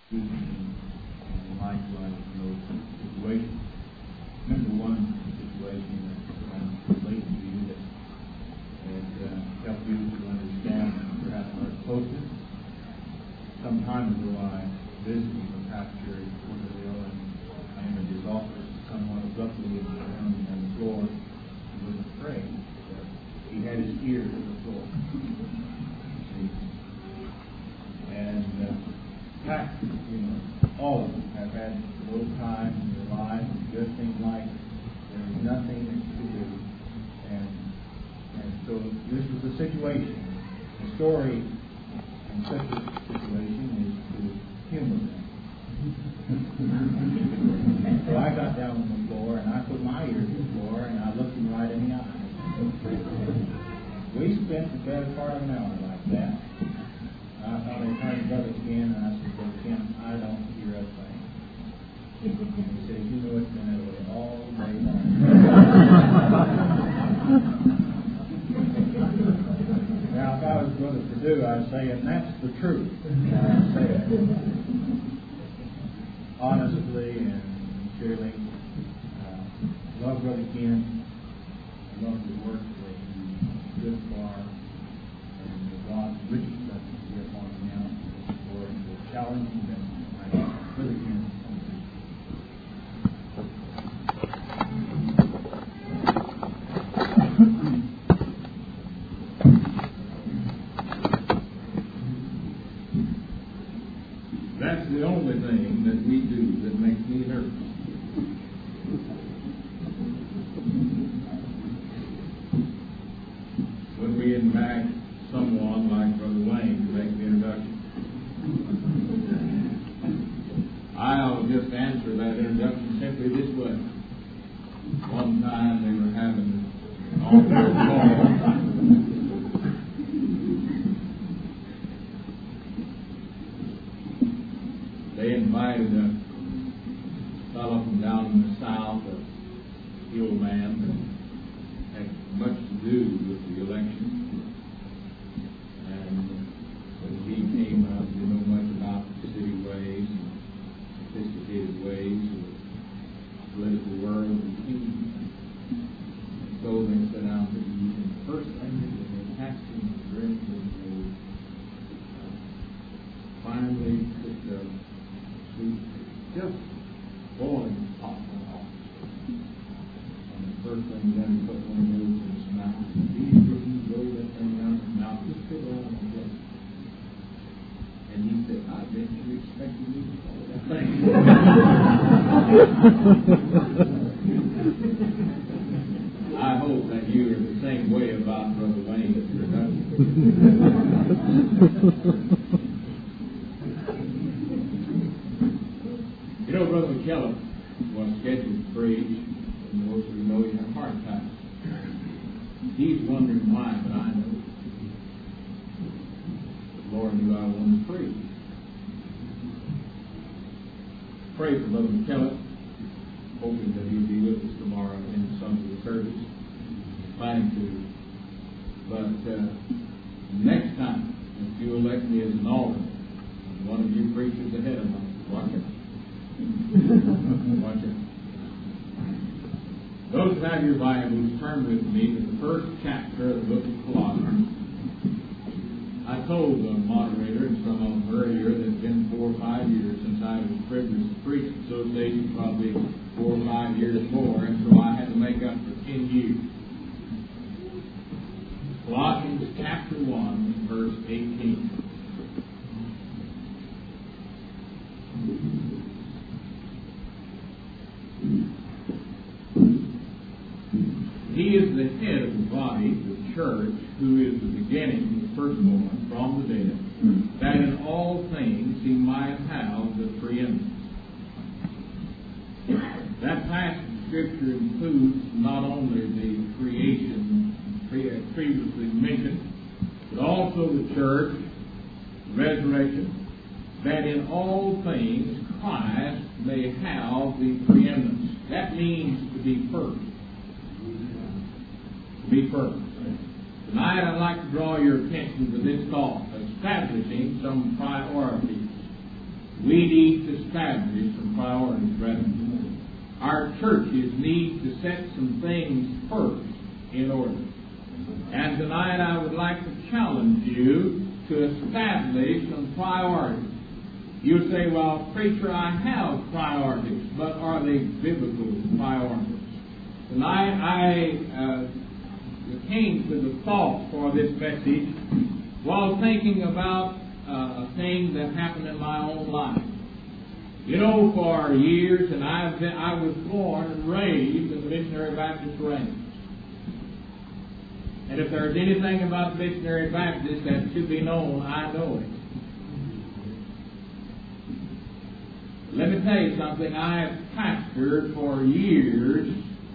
in life like those situations. Remember one situation that relates to you that helped you to understand perhaps our closest. Some time ago I visited with Pastor Cordelio, and I entered his office somewhat abruptly and found him on the floor. He was afraid that he had his ear to the floor. And perhaps, all of us have had those times in their lives and just seem like there's nothing to do. And so this was a situation. The story in such a situation is to humor them. And so I got down on the floor and I put my ear to the floor and I looked him right in the eye. We spent the better part of an hour like that. I finally turned to Brother Ken and I said, Brother Ken, I don't hear a thing. And he said, it's been that way all day long. Now, if I was Brother Perdue, I'd say, and that's the truth. I'd say it honestly and sincerely. Love Brother Ken. I love the work that he's good for. And God's richest blessings be upon him now for the challenging message. Brother Ken. That's the only thing that we do that makes me nervous. When we invite someone like Brother Wayne to make the introduction, I'll just answer that introduction simply this way. One time they were having an altar call. They invited a fellow from down in the south, a hillman that had much to do with the election. And when he came up, he didn't know much about the city ways and sophisticated ways of the political world and kingdom. And so they sat down to eat, and the first thing they passed him to drink was finally took the just boiling hot off. And the first thing then he put one of those in his mouth. And he rolled that thing out of his mouth, just spit it out on the plate. And he said, I didn't expect you to call that thing. I hope that you are the same way about Brother Wayne as you're done. Brother McKellum was scheduled to preach, and most of you know he had a heart attack. He's wondering why, but I know. The Lord knew I wanted to preach. Pray for Brother McKellum, hoping that he'll be with us tomorrow in some of the service. Planning to. But next time, if you elect me as an alderman, one of you preachers ahead of me, watch it. Watch it. Those who have your Bibles, turn with me to the first chapter of the book of Colossians. I told the moderator and some of them earlier that it's been 4 or 5 years since I was privileged to preach at Association, probably 4 or 5 years more, and so I had to make up for 10 years. Colossians chapter 1, verse 18. He is the head of the body, the church, who is the beginning, the firstborn from the dead, that in all things he might have the preeminence. That passage of Scripture includes not only the creation previously mentioned, but also the church, resurrection, that in all things Christ may have the preeminence. That means to be first. To be first. Tonight I'd like to draw your attention to this thought, establishing some priorities. we need to establish some priorities, brethren. Our churches need to set some things first in order. And tonight I would like to challenge you to establish some priorities. You say, well, preacher, I have priorities, but are they biblical priorities? Tonight I came to the thought for this message while thinking about a thing that happened in my own life. You know, for years, and I was born and raised in the Missionary Baptist range. And if there's anything about the Missionary Baptist that should be known, I know it. Let me tell you something. I have pastored for years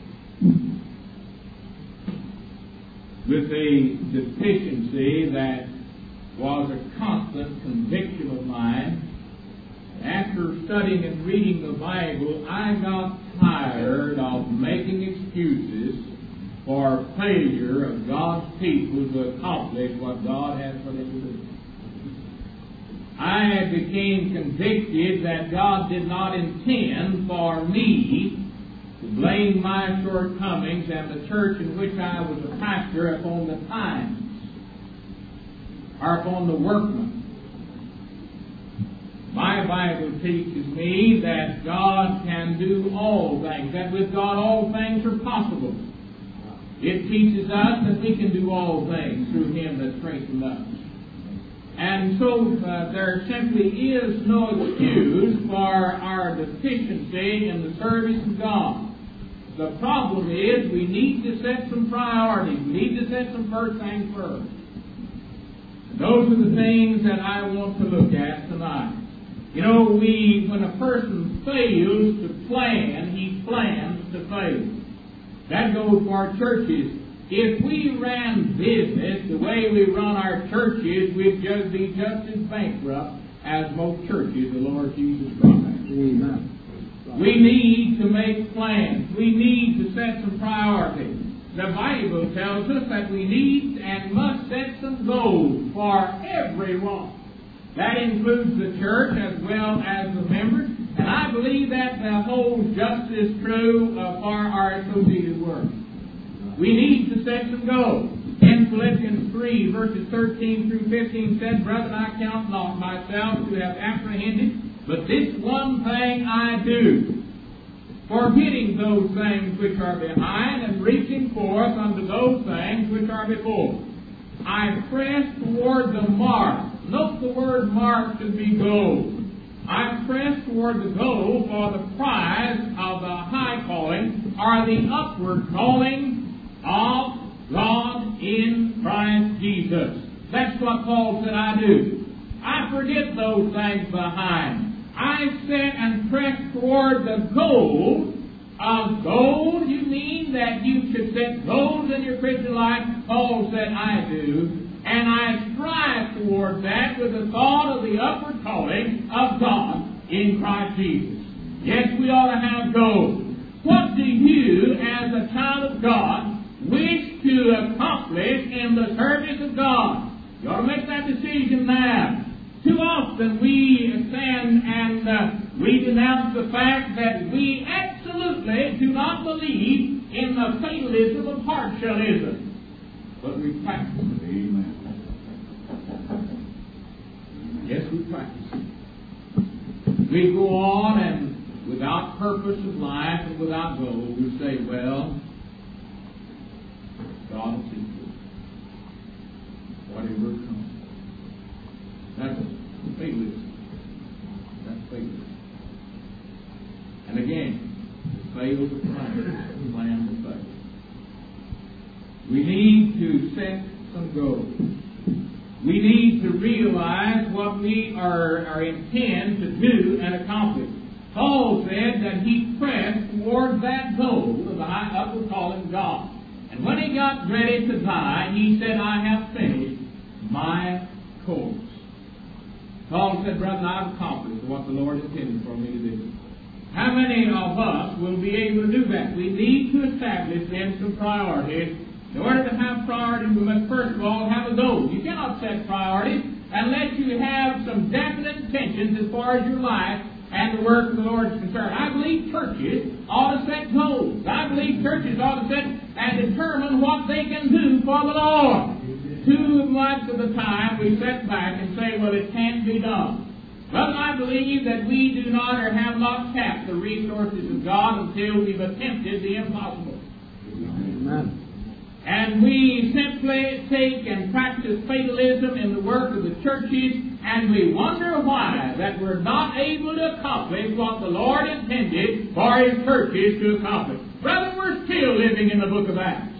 with a deficiency that was a constant conviction of mine. After studying and reading the Bible, I got tired of making excuses for failure of God's people to accomplish what God has for them to do. I became convicted that God did not intend for me to blame my shortcomings and the church in which I was a pastor upon the times or upon the workmen. My Bible teaches me that God can do all things, that with God all things are possible. It teaches us that we can do all things through Him that strengthens us. And so there simply is no excuse for our deficiency in the service of God. The problem is we need to set some priorities. We need to set some first things first. And those are the things that I want to look at tonight. You know, when a person fails to plan, he plans to fail. That goes for our churches. If we ran business the way we run our churches, we'd just be just as bankrupt as most churches, the Lord Jesus Christ. Amen. We need to make plans. We need to set some priorities. The Bible tells us that we need and must set some goals for everyone. That includes the church as well as the members. And I believe that holds just as true for our associated work. We need to set some goals. In Philippians 3, verses 13 through 15 said, Brethren, I count not myself to have apprehended, but this one thing I do, forgetting those things which are behind and reaching forth unto those things which are before. I press toward the mark. Note the word mark should be goal. I press toward the goal for the prize of the high calling, or the upward calling of God in Christ Jesus. That's what Paul said I do. I forget those things behind. I set and press toward the goal of gold. You mean that you should set goals in your Christian life? Paul said I do. And I strive toward that with the thought of the upward calling of God in Christ Jesus. Yes, we ought to have goals. What do you, as a child of God, wish to accomplish in the service of God? You ought to make that decision now. Too often we stand and we denounce the fact that we absolutely do not believe in the fatalism of partialism. But we practice it. Amen. Yes, we practice it. We go on and without purpose of life and without goal, we say, well, God will see to it. Whatever comes. That's fatalism. That's fatalism. And again, it fails to plan to fail. We need to set some goals. We need to realize what we are intend to do and accomplish. Paul said that he pressed toward that goal of the high upward calling of God. And when he got ready to die, he said, I have finished my course. Paul said, Brethren, I've accomplished what the Lord intended for me to do. How many of us will be able to do that? We need to establish then some priorities. In order to have priorities, we must first of all have a goal. You cannot set priorities unless you have some definite intentions as far as your life and the work of the Lord is concerned. I believe churches ought to set goals. I believe churches ought to set and determine what they can do for the Lord. Too much of the time we sit back and say, well, it can't be done. Well, I believe that we do not or have not tapped the resources of God until we've attempted the impossible. Amen. And we simply take and practice fatalism in the work of the churches, and we wonder why that we're not able to accomplish what the Lord intended for His churches to accomplish. Brother, we're still living in the book of Acts.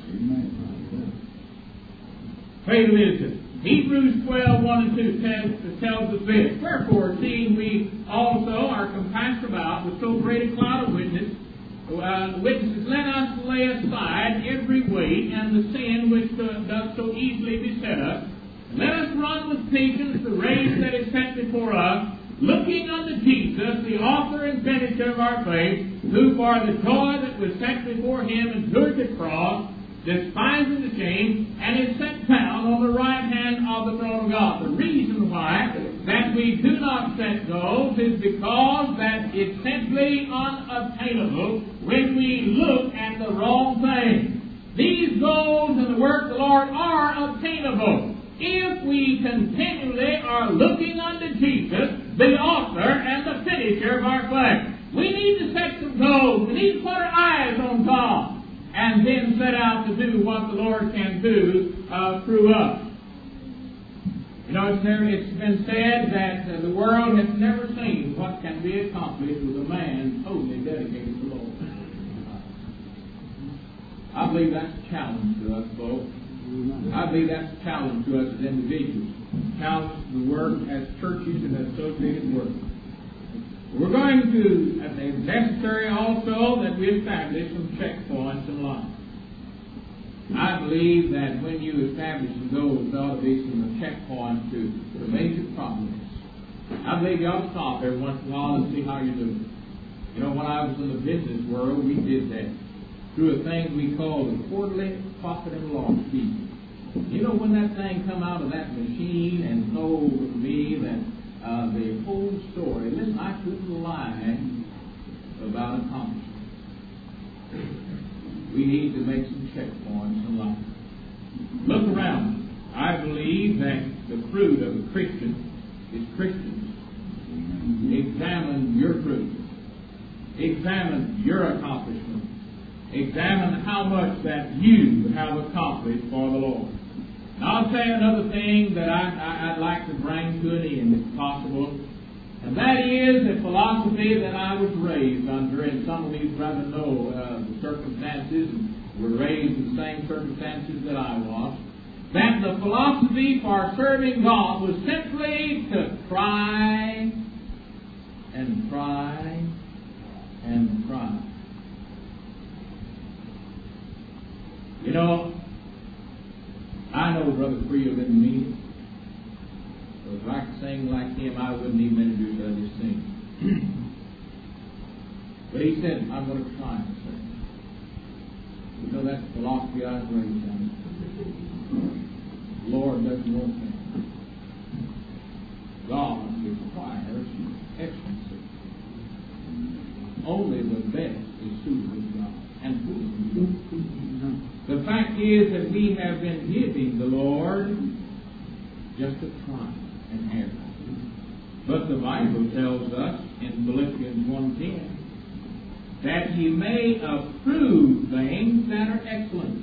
Fatalism. Hebrews 12, 1 and 2 tells us this. Wherefore, seeing we also are compassed about with so great a cloud of witnesses, let us lay aside every weight and the sin which doth so easily beset us. And let us run with patience the race that is set before us, looking unto Jesus, the author and finisher of our faith, who for the joy that was set before Him endured the cross, despising the shame, and is set down on the right hand of the throne of God. The reason why that we do not set goals is because that it's simply unobtainable when we look at the wrong thing. These goals in the work of the Lord are obtainable if we continually are looking unto Jesus, the author and the finisher of our faith. We need to set some goals. We need to put our eyes on God, and then set out to do what the Lord can do through us. You know, it's been said that the world has never seen what can be accomplished with a man totally dedicated to the Lord. I believe that's a challenge to us, folks. I believe that's a challenge to us as individuals. Challenge the work as churches and associated work. We're going to, it's necessary also that we establish some checkpoints in life. I believe that when you establish some goals, there ought to be some checkpoints to major progress. I believe you ought to stop every once in a while and see how you're doing. You know, when I was in the business world, we did that through a thing we call the quarterly profit and loss sheet. You know, when that thing come out of that machine and told me that the whole story, listen, I couldn't lie about accomplishment. We need to make some checkpoints in life. Look around. I believe that the fruit of a Christian is Christians. Examine your fruit. Examine your accomplishment. Examine how much that you have accomplished for the Lord. Now, I'll say another thing that I'd like to bring to an end, if possible, and that is a philosophy that I was raised under, and some of you rather know the circumstances, and were raised in the same circumstances that I was, that the philosophy for serving God was simply to try and try and try. You know, I know Brother Creel didn't mean it. So if I could sing like him, I wouldn't even introduce others to sing. But he said, I'm going to try and sing. You know, that's the philosophy I was raised on. The Lord doesn't want that. God requires excellency. Only the best is suited to God. And the fact is that we have been giving the Lord just a try and error. But the Bible tells us in Philippians 1:10 that He may approve things that are excellent,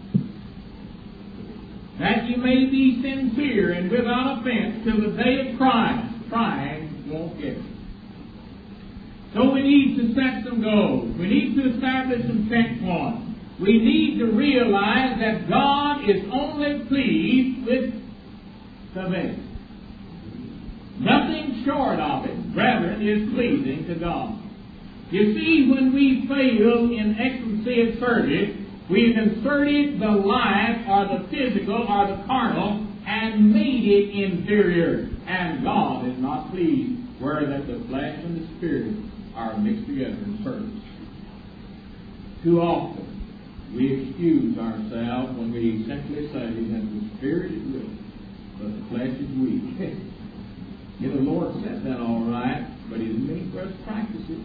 that you may be sincere and without offense till the day of Christ. Trying won't get it. So we need to set some goals. We need to establish some checkpoints. We need to realize that God is only pleased with the best. Nothing short of it, brethren, is pleasing to God. You see, when we fail in excellency of service, we've inserted the life or the physical or the carnal and made it inferior. And God is not pleased where that the flesh and the spirit are mixed together in service. Too often we excuse ourselves when we simply say that the spirit is willing, but the flesh is weak. Yeah, the Lord said that all right, but He didn't mean for us to practice it.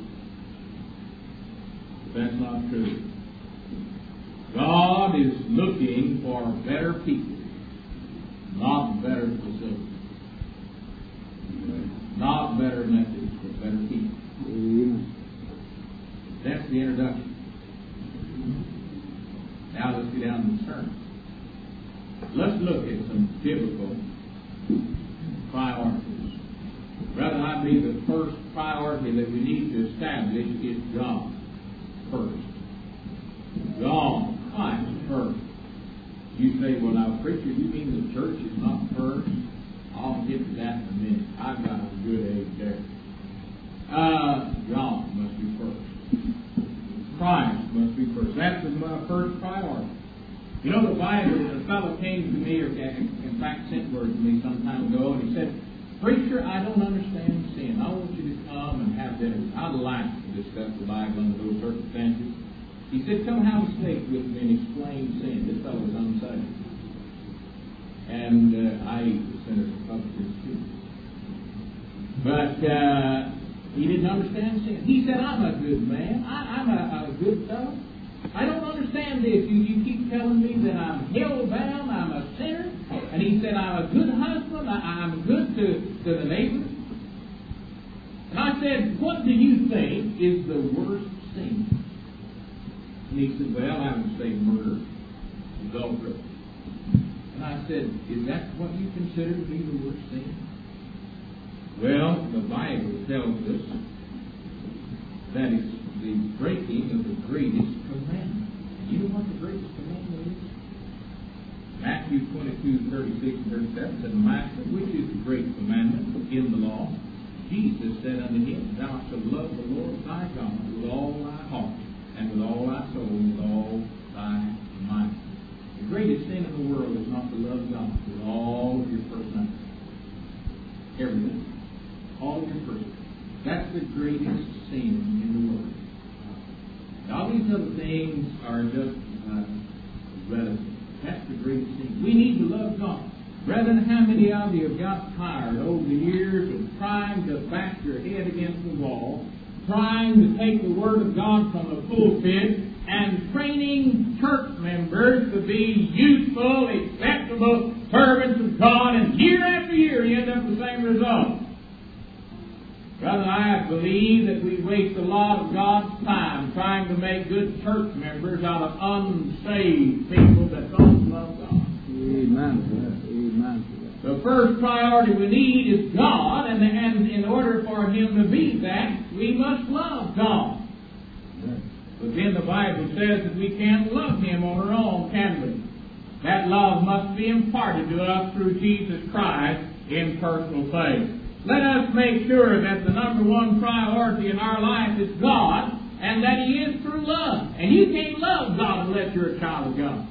But that's not true. God is looking for better people, not better facilities. Not better methods, but better people. Amen. That's the introduction. Now let's get down to the sermon. Let's look at some biblical priorities. Rather, I believe the first priority that we need to establish is God first. God, Christ first. You say, well now, preacher, you mean the church is not first? I'll get to that in a minute. I've got a good age there. God must be first. Christ must be first. That's my first priority. You know, the Bible, a fellow came to me, or in fact sent word to me some time ago, and he said, preacher, I don't understand sin. I want you to come and have dinner. I'd like to discuss the Bible under those circumstances. He said, come have a steak with me and explain sin. This fellow was unsaved. And I eat the sinners and publicans too. But he didn't understand sin. He said, I'm a good man. I'm a good fellow. I don't understand this. You keep telling me that I'm hell-bound, I'm a sinner. And he said, I'm a good husband, I'm good to the neighbors. And I said, what do you think is the worst sin? And he said, well, I would say murder, adultery. And I said, is that what you consider to be the worst sin? Well, the Bible tells us that it's the breaking of the greatest commandment. And you know what the greatest commandment is? Matthew 22:36 and 37 said, Master, which is the great commandment in the law? Jesus said unto him, Thou shalt love the Lord thy God with all thy heart, and with all thy soul, and with all thy might. The greatest sin in the world is not to love God with all of your personality. Everything. All of your personality. That's the greatest sin in the world. All these other things are just relative. That's the greatest sin. We need to love God. Brethren, how many of you have got tired over the years of trying to bash your head against the wall, trying to take the Word of God from the pulpit, and training church members to be useful, acceptable servants of God, and year after year you end up with the same result? Brother, I believe that we waste a lot of God's time trying to make good church members out of unsaved people that don't love God. Amen. Amen. The first priority we need is God, and in order for Him to be that, we must love God. But then the Bible says that we can't love Him on our own, can we? That love must be imparted to us through Jesus Christ in personal faith. Let us make sure that the number one priority in our life is God, and that He is through love. And you can't love God unless you're a child of God.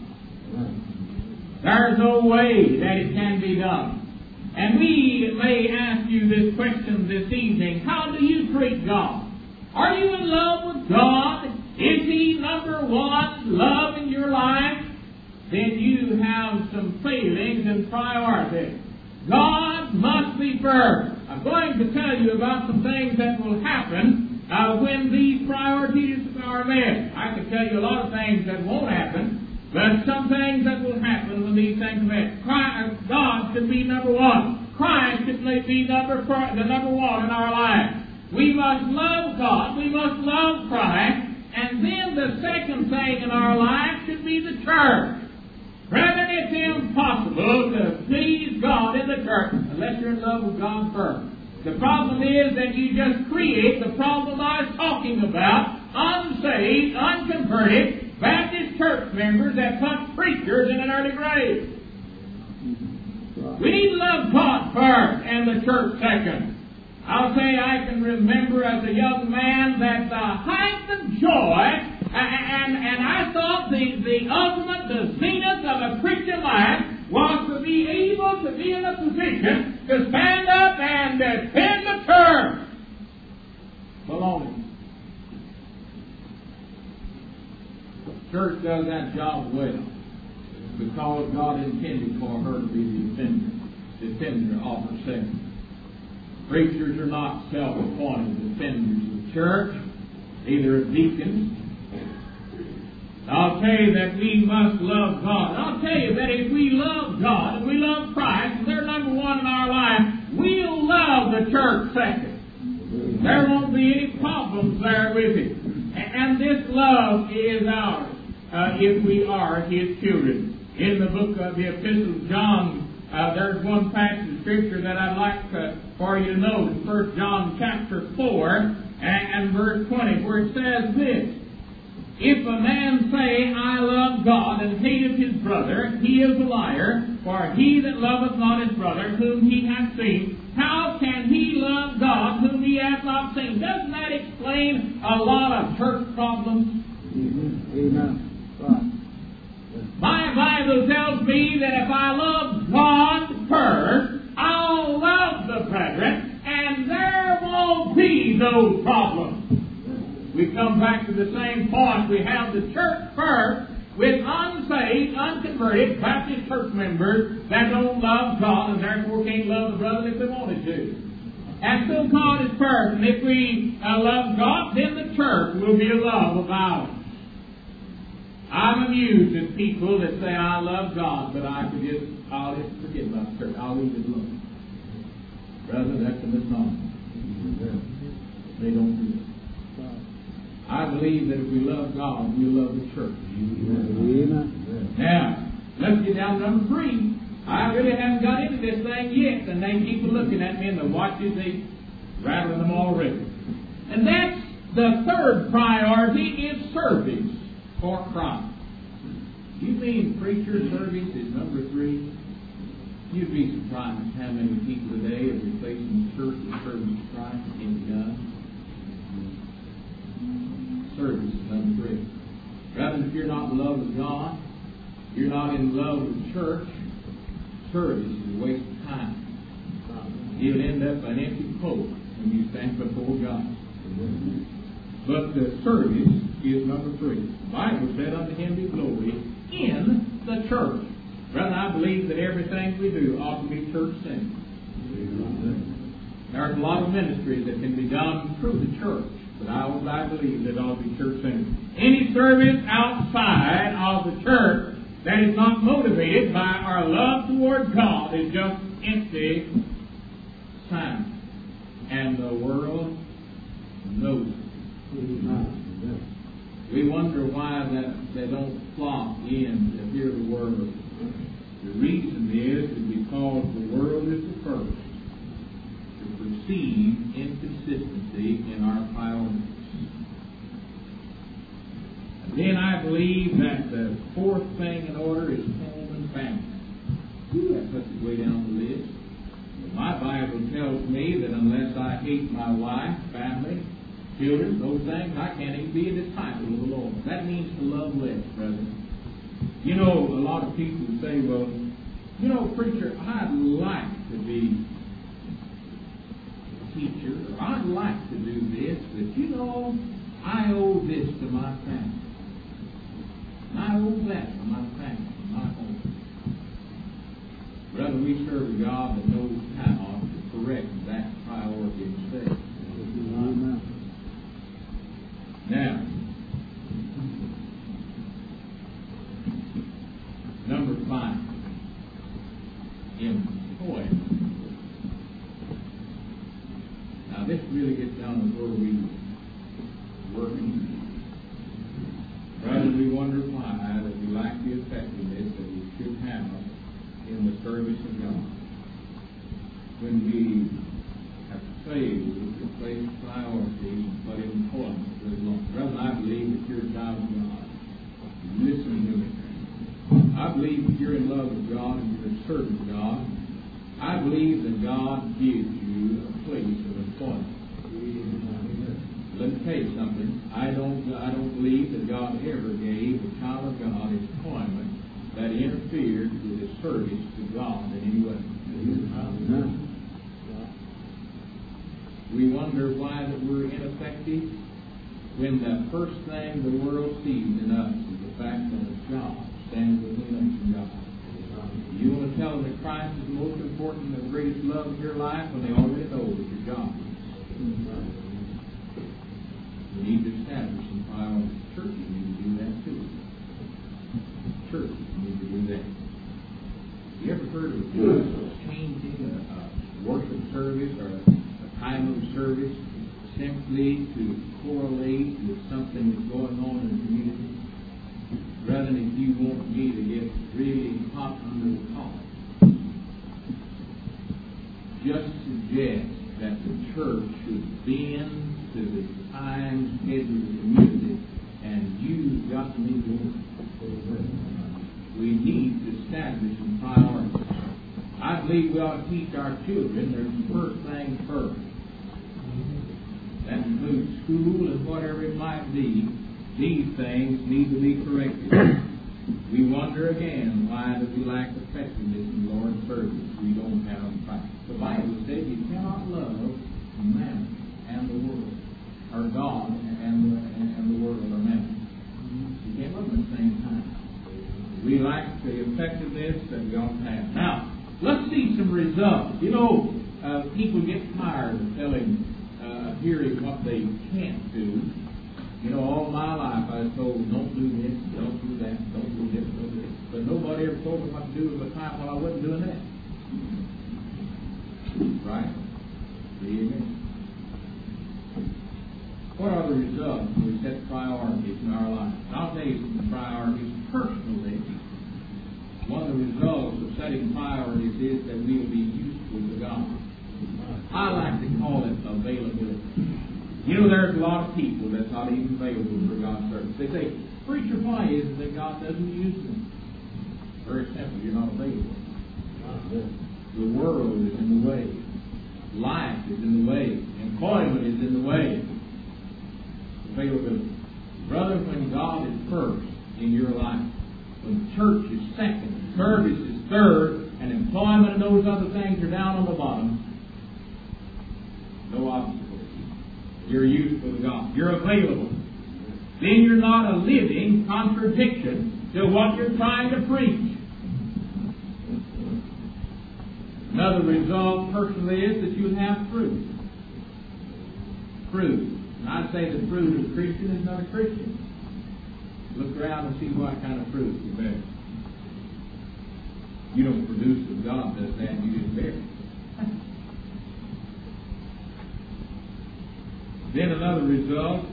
There's no way that it can be done. And we may ask you this question this evening: how do you treat God? Are you in love with God? Is He number one love in your life? Then you have some failings in priority. God must be first. I'm going to tell you about some things that will happen when these priorities are met. I can tell you a lot of things that won't happen, but some things that will happen when these things are met. God should be number one. Christ should be the number one in our life. We must love God. We must love Christ. And then the second thing in our life should be the church. Brethren, it's impossible to please God in the church unless you're in love with God first. The problem is that you just create the problem I was talking about: unsaved, unconverted Baptist church members that put preachers in an early grave. We need to love God first and the church second. I'll say I can remember as a young man that the height of joy, and I thought the ultimate, the zenith of a Christian life was to be able to be in a position to stand up and defend the church. Baloney. Church does that job well because God intended for her to be the defender of herself. Preachers are not self-appointed defenders of the church, either as deacons. I'll tell you that we must love God. I'll tell you that if we love God and we love Christ, and they're number one in our life, we'll love the church second. There won't be any problems there with it. And this love is ours if we are His children. In the book of the Epistle of John, there's one passage of Scripture that I'd like for you to know in 1 John chapter 4 and verse 20, where it says this: If a man say, I love God, and hateth his brother, he is a liar. For he that loveth not his brother, whom he hath seen, how can he love God, whom he hath not seen? Doesn't that explain a lot of church problems? Amen. Right. My Bible tells me that if I love God first, I'll love the brethren, and there won't be those problems. We come back to the same point. We have the church first with unsaved, unconverted Baptist church members that don't love God and therefore can't love the brother if they wanted to. And so God is first. And if we love God, then the church will be a love of ours. I'm amused at people that say, I love God, but I'll just forget about the church. I'll leave it alone. Brother, that's a misnomer. They don't do it. I believe that if we love God, we'll love the church. Amen. Now, let's get down to number 3. I really haven't got into this thing yet, and they keep looking at me and the watches, they rattling them already. And that's the third priority is service for Christ. You mean preacher service is number 3? You'd be surprised how many people today are replacing the church with service to Christ in God. Service is number 3. Rather, if you're not in love with God, you're not in love with the church, service is a waste of time. You'll end up an empty pope when you stand before God. But the service is number 3. The Bible said, unto Him be glory in the church. Brother, I believe that everything we do ought to be church-centered. There's a lot of ministries that can be done through the church, but I believe that it ought to be church-centered. Any service outside of the church that is not motivated by our love toward God is just empty sound. And the world knows it. We wonder why that they don't flock in to hear the word. The reason is because the world is the first to perceive inconsistency in our priorities. And then I believe that the fourth thing in order is home and family. Ooh, that puts it way down the list. But my Bible tells me that unless I hate my wife, family, children, those things, I can't even be a disciple of the Lord. That means to love less, brethren. You know, a lot of people say, well, you know, preacher, I'd like to be a teacher, or I'd like to do this, but you know, I owe this to my family. I owe that to my family, my home. Brother, we serve a God that knows how to correct that priority instead. Amen. Now, number 5, employment. Now, this really gets down to where we working. Rather, we wonder why that we lack the effectiveness that we should have in the service of God. When we have failed to place priorities and put employment for the Lord. Brother, I believe that you're a child of God. Listen to me. I believe that you're in love with God and you're serving God. I believe that God gives you a place of employment. Let me tell you something. I don't believe that God ever gave a child of God employment that interfered with his service to God in any way. We wonder why that we're ineffective when the first thing the world sees in us is the fact that a job stands between us and God. You want to tell them that Christ is the most important and the greatest love in your life when they already know that you're God. You need to establish some priorities. Churches need to do that too. Churches need to do that. You ever heard of changing a worship service or a time of service simply to correlate with something that's going on in the community? Rather than if you want me to get really hot under the collar, just suggest that the church should bend to the time schedule of the community, and you've got to meet the order. We need to establish some priorities. I believe we ought to teach our children there's the first thing first. That includes school and whatever it might be. These things need to be corrected. We wonder again, why do we lack effectiveness in Lord's service? We don't have practice. The Bible says you cannot love mammon and the world, or God and the world or mammon. You can't love them at the same time. We lack the effectiveness that we ought to have. Now, let's see some results. You know, people get tired of hearing what they can't do. You know, all my life I was told, don't do this, don't do that, don't do this, don't do this. But nobody ever told me what to do at the time while I wasn't doing that. Right? Amen. What are the results when we set priorities in our life? And I'll tell you some priorities personally. One of the results of setting priorities is that we will be useful to God. I like to call it availability. You know, there's a lot of people that's not even available for God's service. They say, preacher, why is it that God doesn't use them? Very simple, you're not available. The world is in the way. Life is in the way. Employment is in the way. Availability. Brother, when God is first in your life, when church is second, service is third, and employment and those other things are down on the bottom, no obstacle. You're useful to God. You're available. Then you're not a living contradiction to what you're trying to preach. Another result, personally, is that you have fruit. Fruit. And I say the fruit of a Christian is not a Christian. Look around and see what kind of fruit you bear. You don't produce it. God does that. You just bear it. Then another result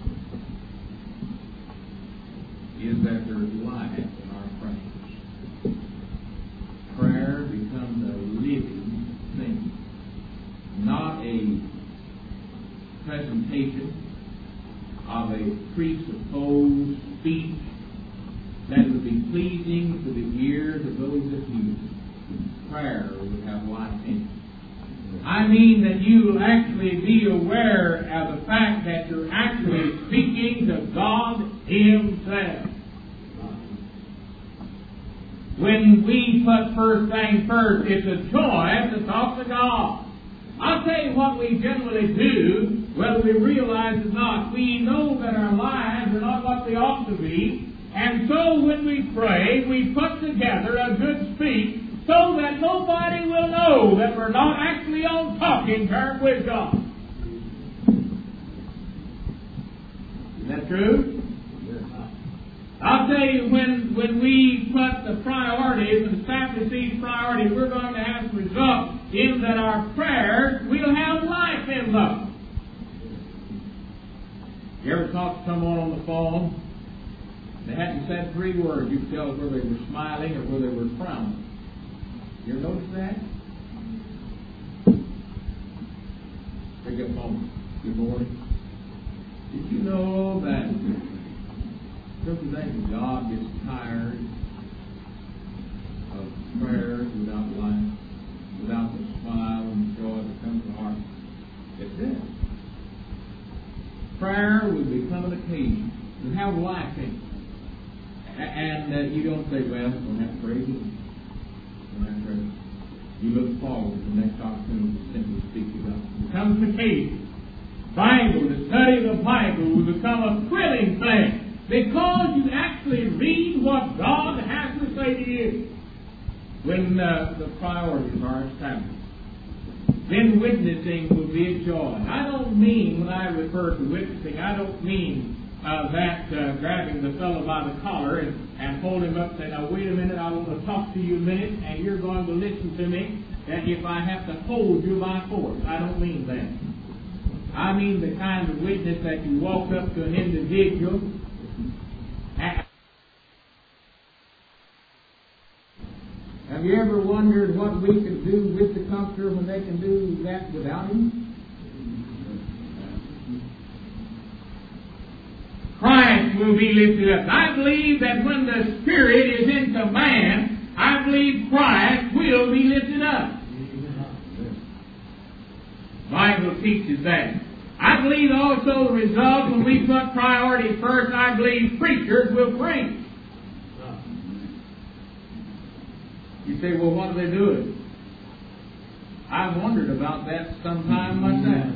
is that there's life in our prayers. Prayer becomes a living thing, not a presentation of a presupposed speech that would be pleasing to the ears of those that hear. Prayer would have life in it. I mean that you will actually be aware of the fact that you're actually speaking to God Himself. When we put first thing first, it's a joy to talk to God. I'll tell you what we generally do, whether we realize it or not. We know that our lives are not what they ought to be, and so when we pray, we put together a good speech so that nobody will know that we're not actually on talking terms with God. Is that true? I'll tell you, when we put the priorities and establish these priorities, we're going to have some results in that our prayers will have life in them. You ever talk to someone on the phone? They hadn't said 3 words. You could tell whether they were smiling or whether they were frowning. You ever notice that? Pick up phone. Good morning. Did you know that don't you think that God gets tired of prayers without life, without the smile and the joy that comes to the heart? It does. Prayer would become an occasion to have life in it. And you don't say, well, I'm going to have to pray again. You look forward to the next opportunity to simply speak to God. It becomes an occasion. Bible, the study of the Bible will become a thrilling thing because you actually read what God has to say to you. when the priorities are established. Then witnessing will be a joy. I don't mean, when I refer to witnessing, I don't mean that grabbing the fellow by the collar and holding him up and saying, now wait a minute, I want to talk to you a minute, and you're going to listen to me, and if I have to hold you by force. I don't mean that. I mean the kind of witness that you walk up to an individual and have you ever wondered what we could do with the comforter when they can do that without him? Christ will be lifted up. I believe that when the Spirit is in command, I believe Christ will be lifted up. The Bible teaches that. I believe also the result when we put priority first, I believe preachers will preach. You say, well, what are they doing? I've wondered about that sometime myself.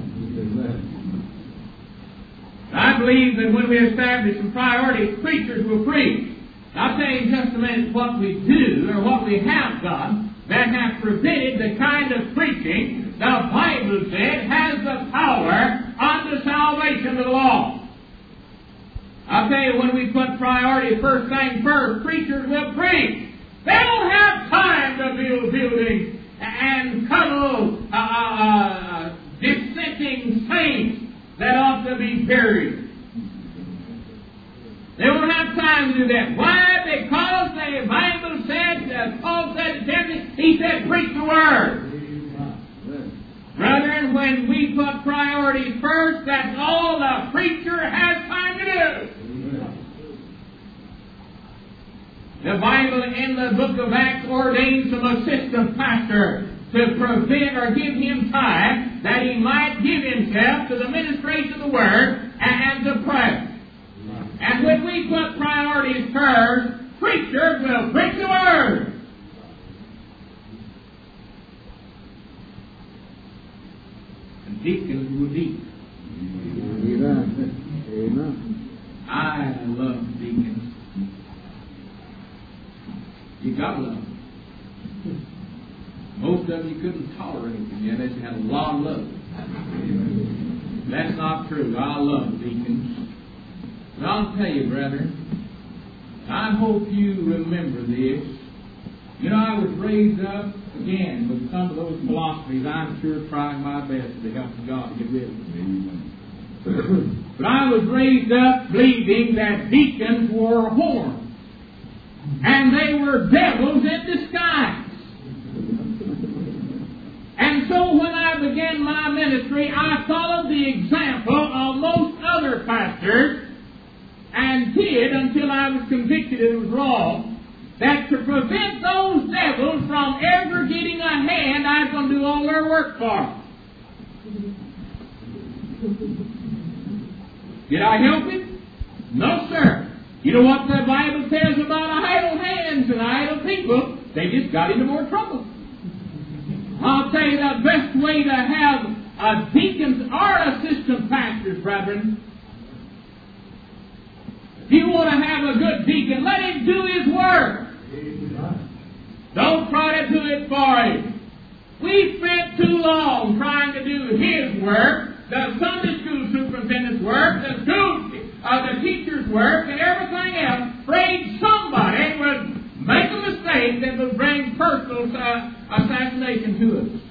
I believe that when we establish some priorities, preachers will preach. I'll tell you in just a minute what we do or what we have done that have prevented the kind of preaching the Bible said has the power unto salvation to the lost. I'll tell you, when we put priority first thing first, preachers will preach. They don't have time to build buildings and cuddle dissenting saints that ought to be buried. They won't have time to do that. Why? Because the Bible said, Paul said to Timothy, he said, preach the Word. Brethren, when we put priorities first, that's all the preacher has time to do. The Bible in the book of Acts ordains some assistant pastor to prevent or give him time that he might give himself to the ministration of the Word and to prayer. And when we put priorities first, preachers will preach the Word. And deacons will deacon. Amen. Amen. I love deacons. You gotta love them. Most of you couldn't tolerate them unless you had a lot of love. That's not true. I love deacons. But I'll tell you, brethren, I hope you remember this. You know, I was raised up, again, with some of those philosophies. I'm sure trying my best to help God get rid of them. But I was raised up believing that deacons wore horns. And they were devils in disguise. And so when I began my ministry, I followed the example of most other pastors and did, until I was convicted it was wrong, that to prevent those devils from ever getting a hand, I was going to do all their work for them. Did I help it? No, sir. You know what the Bible says about idle hands and idle people? They just got into more trouble. I'll tell you the best way to have deacons or assistant pastors, brethren. If you want to have a good deacon, let him do his work. Don't try to do it for him. We spent too long trying to do his work, the Sunday school superintendent's work, the teacher's work, and everything else, afraid somebody would make a mistake that would bring personal assassination to us.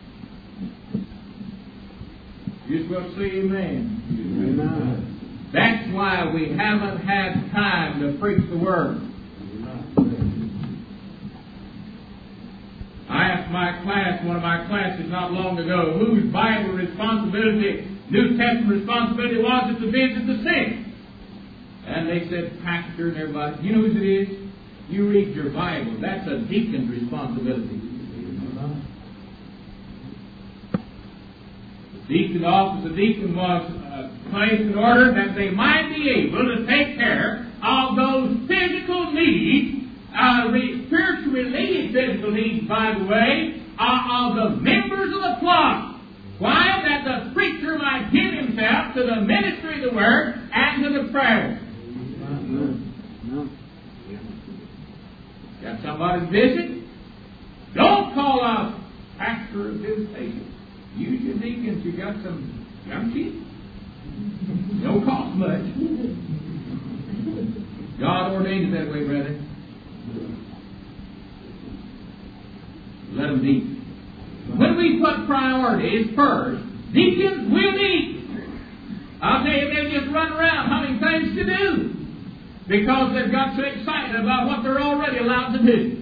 You're supposed to say amen. Amen. That's why we haven't had time to preach the Word. I asked one of my classes not long ago, whose Bible responsibility, New Testament responsibility was it to visit the sick? And they said, pastor and everybody, you know whose it is? You read your Bible. That's a deacon's responsibility. The office of deacon was placed in order that they might be able to take care of those physical needs, spiritually related physical needs, by the way, of the members of the flock. Why? That the preacher might give himself to the ministry of the Word and to the prayer. Got somebody to visit? Don't call a pastor of visitation. Use your deacons. You got some young sheep. Don't cost much. God ordained it that way, brother. Let them eat. When we put priorities first, deacons will eat. I'll tell you, they just run around having things to do because they've got so excited about what they're already allowed to do.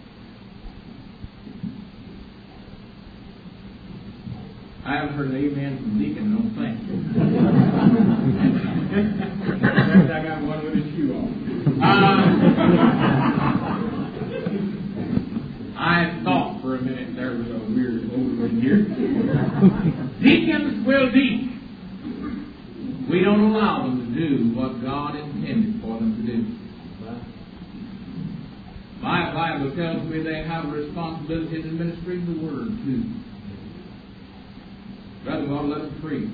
I haven't heard an amen from deacon, I don't think. I got one with his shoe on. I thought for a minute there was a weird odor in here. Deacons will deacon. We don't allow them to do what God intended for them to do. My Bible tells me they have a responsibility in administering the Word too. Brother, God, let them preach.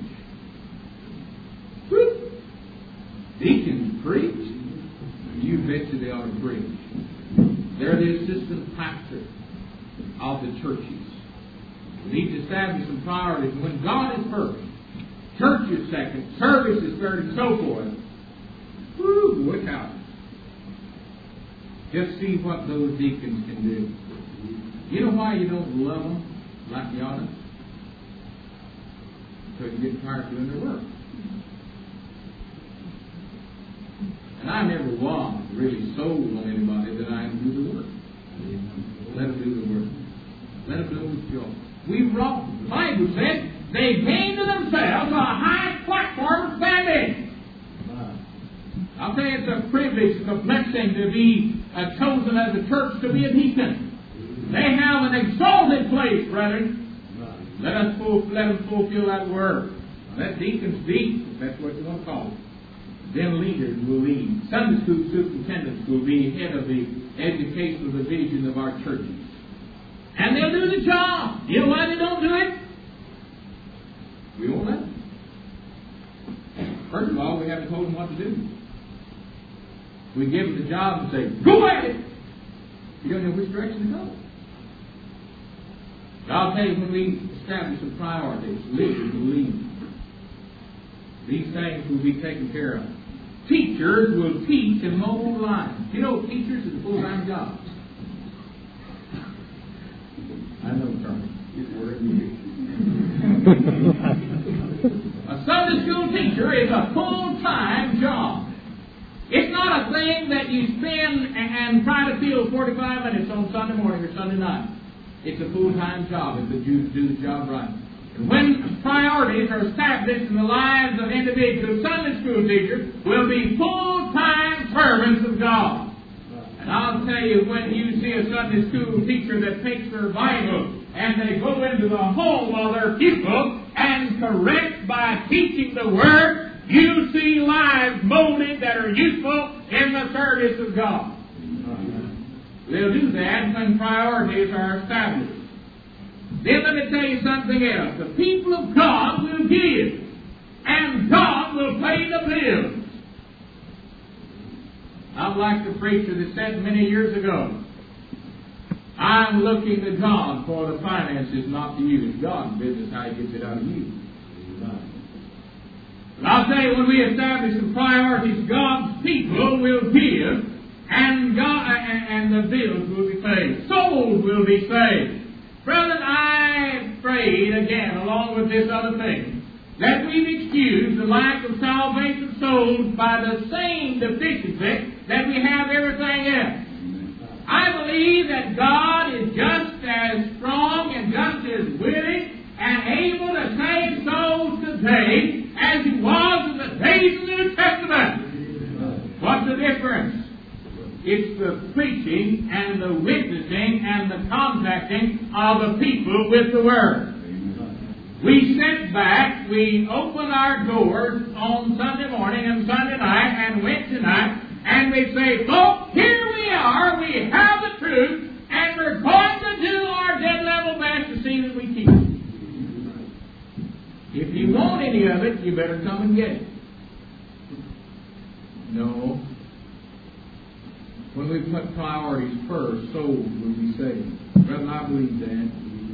Woo! Deacons preach. You bet you they ought to preach. They're the assistant pastor of the churches. We need to establish some priorities. When God is first, church is second, service is third, and so forth. Woo! Look out. Just see what those deacons can do. You know why you don't love them like you ought to? Because you get tired of doing their work. And I never was really sold on anybody that I do the work. Let them do the work. Let them do it with joy. The Bible said they gained to themselves a high platform to stand in. I'll tell you, it's a privilege, it's a blessing to be chosen as a church to be a deacon. They have an exalted place, brethren. Let them fulfill that word. Let deacons be, if that's what you want to call it. Then leaders will lead. Sunday school superintendents will be head of the educational division of our churches. And they'll do the job. You know why they don't do it? We won't let them. First of all, we haven't told them what to do. We give them the job and say, go at it. You don't know which direction to go. But I'll tell you, when we establish some priorities, leaders will lead. These things will be taken care of. Teachers will teach in multiple lines. You know, teachers is a full-time job. I know, Charlie. A Sunday school teacher is a full-time job. It's not a thing that you spend and try to fill 45 minutes on Sunday morning or Sunday night. It's a full-time job if you do the job right. And when priorities are established in the lives of individuals, Sunday school teachers will be full-time servants of God. And I'll tell you, when you see a Sunday school teacher that takes their Bible and they go into the home of their pupil and correct by teaching the Word, you see lives molded that are useful in the service of God. They'll do that when priorities are established. Then let me tell you something else. The people of God will give, and God will pay the bills. I'm like the preacher that said many years ago, I'm looking to God for the finances, not to you. It's God's business how He gets it out of you. But I'll tell you, when we establish some priorities, God's people will give, and the bills will be paid. Souls will be saved. Brethren, I prayed again, along with this other thing, that we've excused the lack of salvation souls by the same deficiency that we have everything else. I believe that God is just as strong and just as willing and able to save souls today as He was in the days of the New Testament. What's the difference? It's the preaching and the witnessing and the contacting of the people with the Word. We sit back, we open our doors on Sunday morning and Sunday night and Wednesday night, and we say, folks, here we are, we have the truth, and we're going to do our dead level best to see that we keep it. If you want any of it, you better come and get it. No. When we put priorities first, souls will be saved. Brother, I believe that.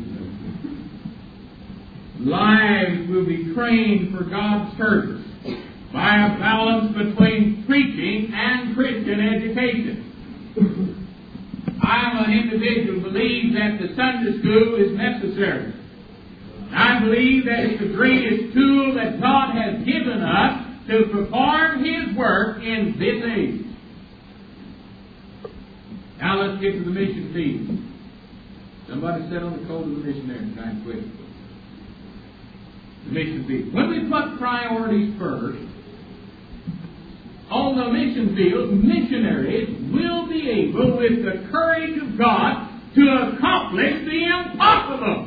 Lives will be trained for God's purpose by a balance between preaching and Christian education. I'm an individual who believes that the Sunday school is necessary. I believe that it's the greatest tool that God has given us to perform His work in this age. Now let's get to the mission field. Somebody said on the code of the missionary kind of quick. The mission field. When we put priorities first, on the mission field, missionaries will be able, with the courage of God, to accomplish the impossible.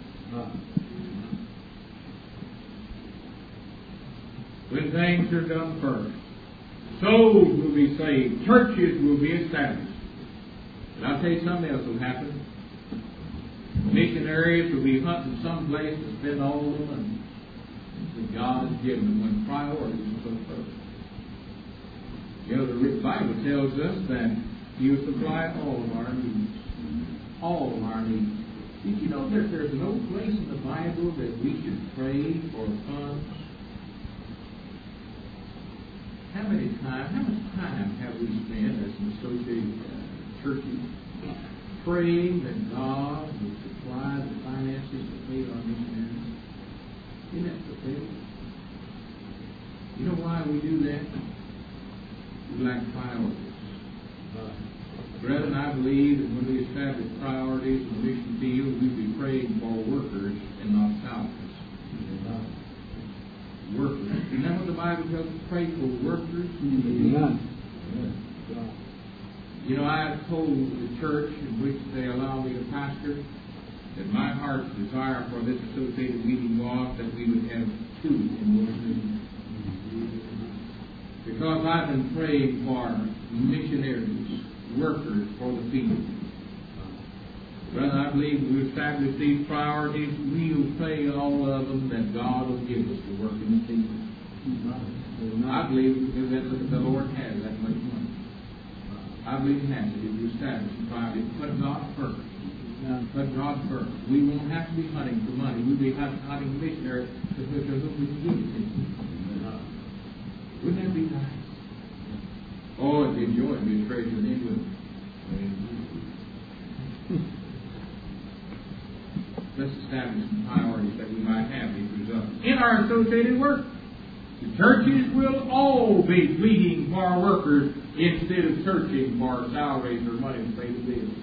When things are done first, souls will be saved, churches will be established. But I'll tell you something else will happen. Missionaries will be hunting someplace to spend all the money that God has given them when priorities are put first. You know, the Bible tells us that He will supply all of our needs. All of our needs. Did you know there's no place in the Bible that we should pray for funds? How much time have we spent as an associated churches praying that God would supply the finances to pay our missionaries? Isn't that pathetic? You know why we do that? We lack priorities. Brethren, I believe that when we establish priorities in the mission field, we'll be praying for workers and not salaries. Workers. Isn't that what the Bible tells us? Pray for workers. You know, I have told the church in which they allow me to pastor that my heart's desire for this associated meeting was that we would have 2 in one meeting. Because I've been praying for missionaries, workers for the field. Brother, I believe if we establish these priorities, we'll pay all of them that God will give us to work in the field. I believe that the Lord has that much money. I believe He has it if we establish the priorities. Put God first. Put God first. We won't have to be hunting for money. We'll be hunting missionaries because we can give it to them. Wouldn't that be nice? Oh, it'd be joy to be treasured into it. Let's establish some priorities that we might have these results. In our associated work, the churches will all be pleading for our workers instead of searching for salaries or money to pay the bills.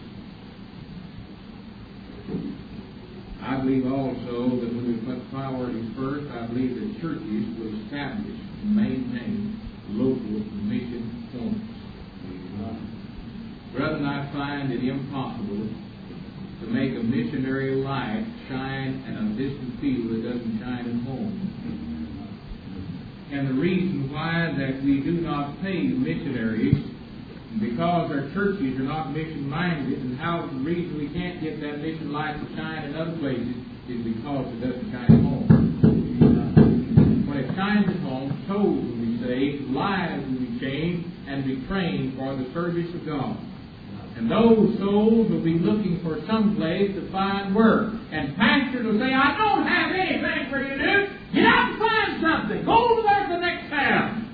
I believe also that when we put priorities first, I believe that churches will establish and maintain local mission points. Brethren, I find it impossible to make a missionary light shine in a distant field that doesn't shine at home. And the reason why that we do not pay missionaries, because our churches are not mission-minded, and how the reason we can't get that mission light to shine in other places is because it doesn't shine at home. When it shines at home, souls will be saved, lives will be changed, and be trained for the service of God. And those souls will be looking for some place to find work. And pastors will say, I don't have anything for you to do. Get out and find something. Go over there to the next town.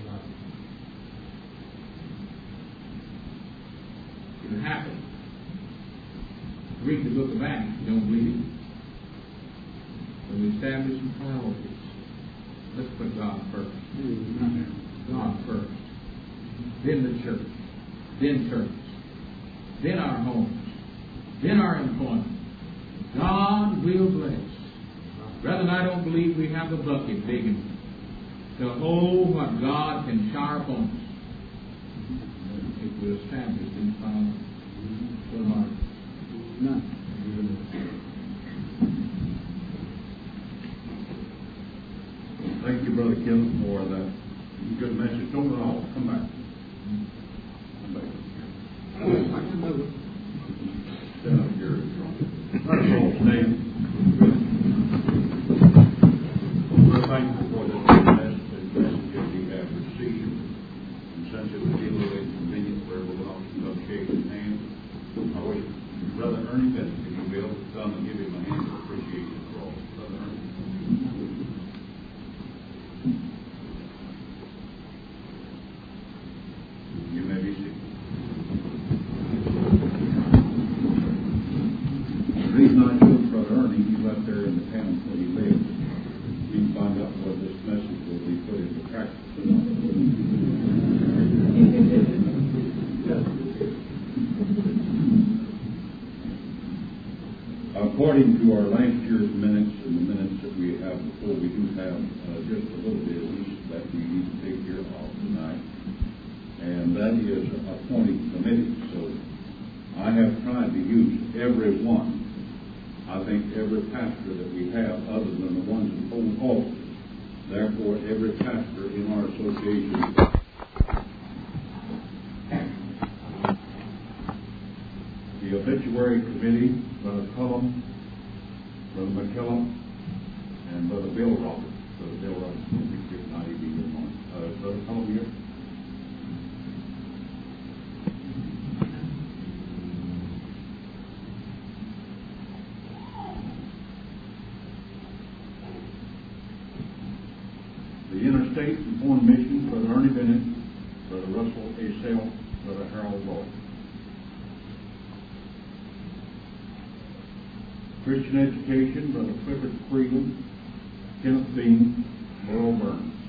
It'll happen. Read the book of Acts if you don't believe it. When we establish some priorities, let's put God first. God first. Then the church. Then church. Then our homes, then our employment. God will bless. Brethren, I don't believe we have the bucket big enough to hold what God can shower upon us if we establish these priorities. Thank you, Brother Kim, for that good message. Don't at all. Come back. Stand up here. Let's all stand. We're thankful for this message that you have received. And since it was easily convenient for everyone else to shake his hand, I wish Brother Ernie Bennett, if you will, come and give him a hand of appreciation for all. Brother Ernie. You may be seated. The reason I chose Brother Ernie, he's up there in the town where he lives. We can find out what this message will be put into practice. According to our last year's minutes and the minutes that we have before, we do have just a little business that we need to take care of tonight, and that is appointing committees. So I have tried to use every one. I think every pastor that we have, other than the ones that hold office. Therefore, every pastor in our association. The obituary committee, Brother Cullum, Brother McKillum, and Brother Bill Roberts. Brother Bill Roberts will be here tonight. He'll be here morning. Brother Cullum here. The Interstate and Foreign Missions, Brother Ernie Bennett, Brother Russell A. Sale, Brother Harold Roy. Christian Education, Brother Clifford Freeland, Kenneth Bean, Merle Burns.